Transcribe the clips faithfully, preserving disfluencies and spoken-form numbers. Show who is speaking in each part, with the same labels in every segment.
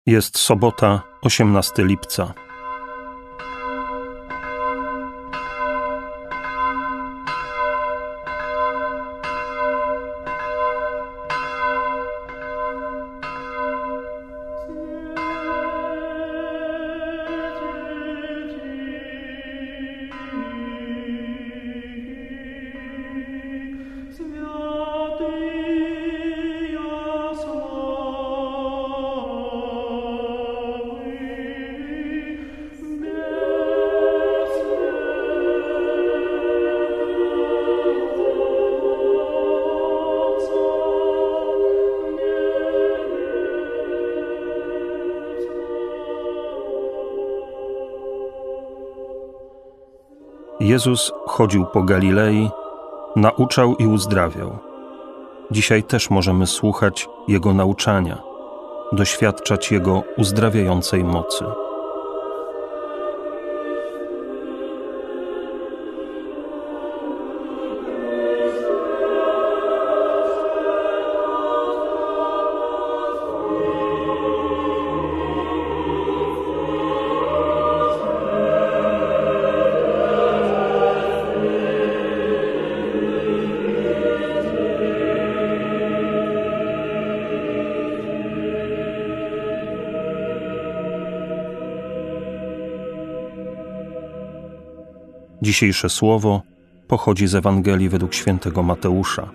Speaker 1: Jest sobota, osiemnastego lipca. Jezus chodził po Galilei, nauczał i uzdrawiał. Dzisiaj też możemy słuchać Jego nauczania, doświadczać Jego uzdrawiającej mocy. Dzisiejsze słowo pochodzi z Ewangelii według świętego Mateusza.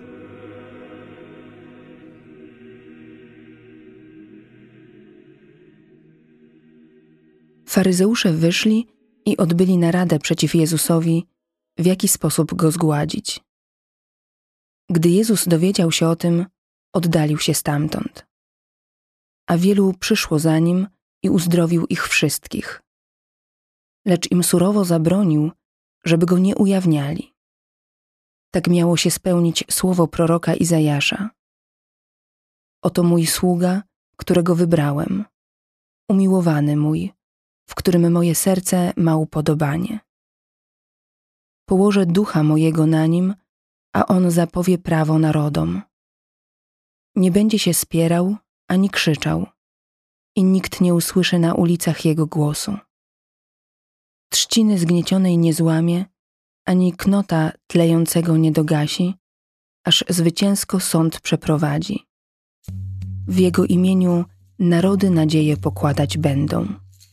Speaker 2: Faryzeusze wyszli i odbyli naradę przeciw Jezusowi, w jaki sposób go zgładzić. Gdy Jezus dowiedział się o tym, oddalił się stamtąd. A wielu przyszło za nim i uzdrowił ich wszystkich. Lecz im surowo zabronił, żeby go nie ujawniali. Tak miało się spełnić słowo proroka Izajasza. Oto mój sługa, którego wybrałem, umiłowany mój, w którym moje serce ma upodobanie. Położę ducha mojego na nim, a on zapowie prawo narodom. Nie będzie się spierał ani krzyczał i nikt nie usłyszy na ulicach jego głosu. Trzciny zgniecionej nie złamie, ani knota tlejącego nie dogasi, aż zwycięsko sąd przeprowadzi. W jego imieniu narody nadzieję pokładać będą.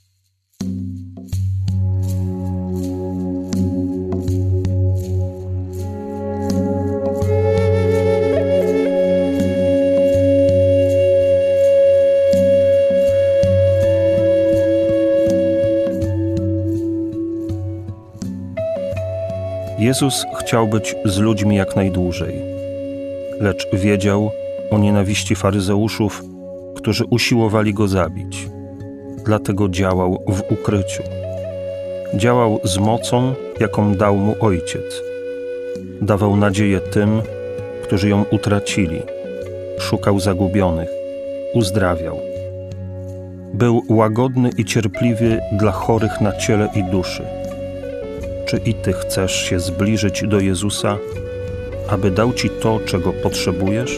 Speaker 1: Jezus chciał być z ludźmi jak najdłużej, lecz wiedział o nienawiści faryzeuszów, którzy usiłowali go zabić. Dlatego działał w ukryciu. Działał z mocą, jaką dał mu Ojciec. Dawał nadzieję tym, którzy ją utracili. Szukał zagubionych, uzdrawiał. Był łagodny i cierpliwy dla chorych na ciele i duszy. Czy i ty chcesz się zbliżyć do Jezusa, aby dał ci to, czego potrzebujesz?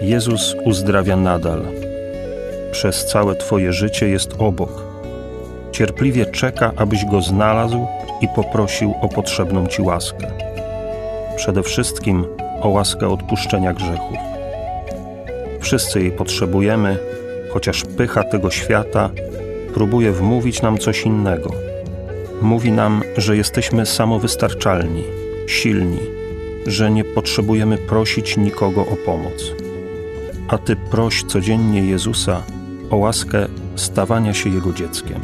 Speaker 1: Jezus uzdrawia nadal. Przez całe Twoje życie jest obok. Cierpliwie czeka, abyś Go znalazł i poprosił o potrzebną Ci łaskę. Przede wszystkim o łaskę odpuszczenia grzechów. Wszyscy jej potrzebujemy, chociaż pycha tego świata próbuje wmówić nam coś innego. Mówi nam, że jesteśmy samowystarczalni, silni, że nie potrzebujemy prosić nikogo o pomoc. A Ty proś codziennie Jezusa o łaskę stawania się Jego dzieckiem.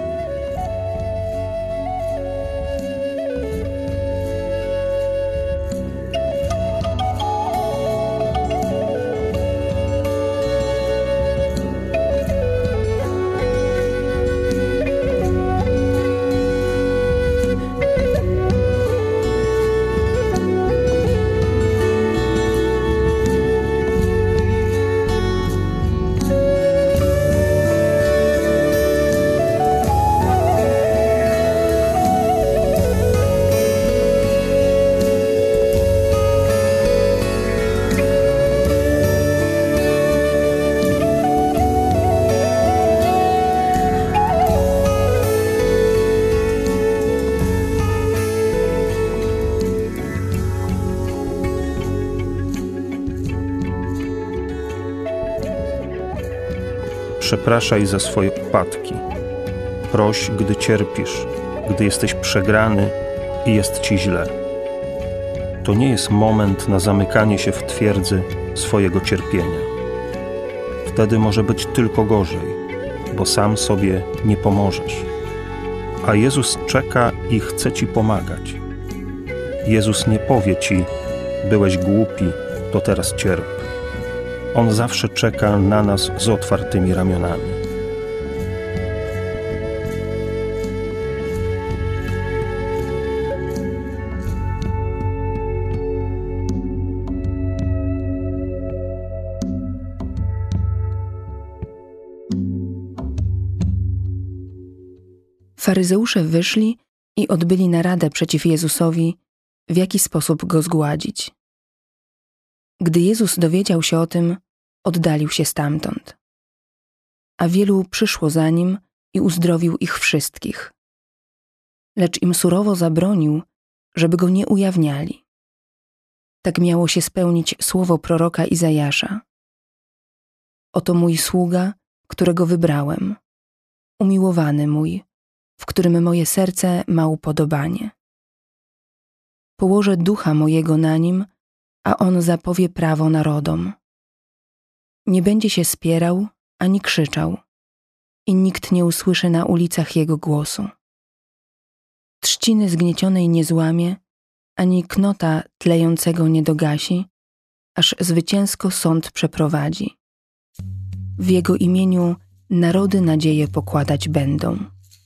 Speaker 1: Przepraszaj za swoje upadki. Proś, gdy cierpisz, gdy jesteś przegrany i jest Ci źle. To nie jest moment na zamykanie się w twierdzy swojego cierpienia. Wtedy może być tylko gorzej, bo sam sobie nie pomożesz. A Jezus czeka i chce Ci pomagać. Jezus nie powie Ci: byłeś głupi, to teraz cierp. On zawsze czeka na nas z otwartymi ramionami.
Speaker 2: Faryzeusze wyszli i odbyli naradę przeciw Jezusowi, w jaki sposób Go zgładzić. Gdy Jezus dowiedział się o tym, oddalił się stamtąd. A wielu przyszło za Nim i uzdrowił ich wszystkich. Lecz im surowo zabronił, żeby Go nie ujawniali. Tak miało się spełnić słowo proroka Izajasza. Oto mój sługa, którego wybrałem, umiłowany mój, w którym moje serce ma upodobanie. Położę ducha mojego na nim, a on zapowie prawo narodom. Nie będzie się spierał ani krzyczał i nikt nie usłyszy na ulicach jego głosu. Trzciny zgniecionej nie złamie, ani knota tlejącego nie dogasi, aż zwycięsko sąd przeprowadzi. W jego imieniu narody nadzieję pokładać będą.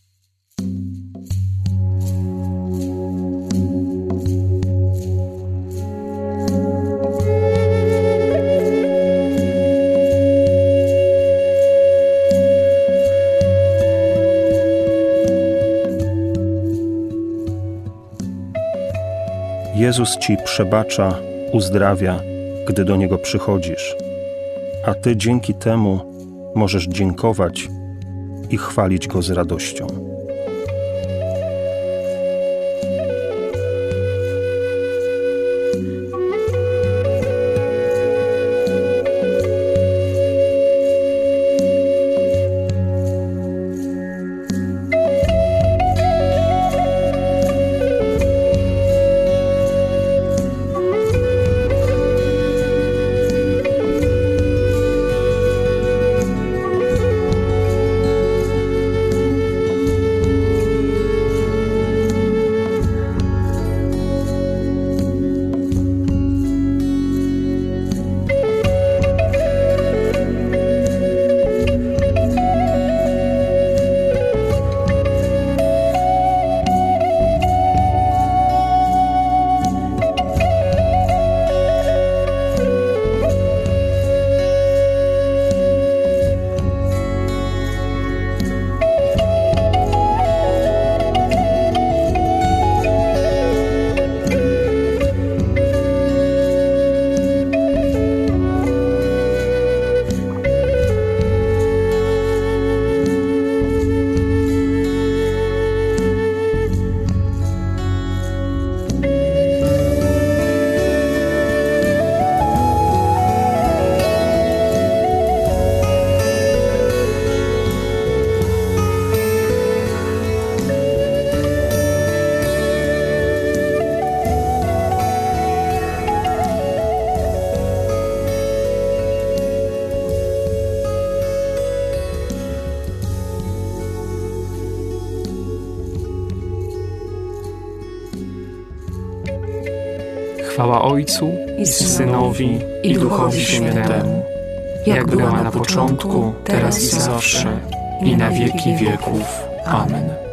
Speaker 1: Jezus Ci przebacza, uzdrawia, gdy do Niego przychodzisz, a Ty dzięki temu możesz dziękować i chwalić Go z radością.
Speaker 3: Chwała Ojcu i Synowi i Duchowi Świętemu, jak była na początku, teraz i zawsze, i na wieki wieków. Amen.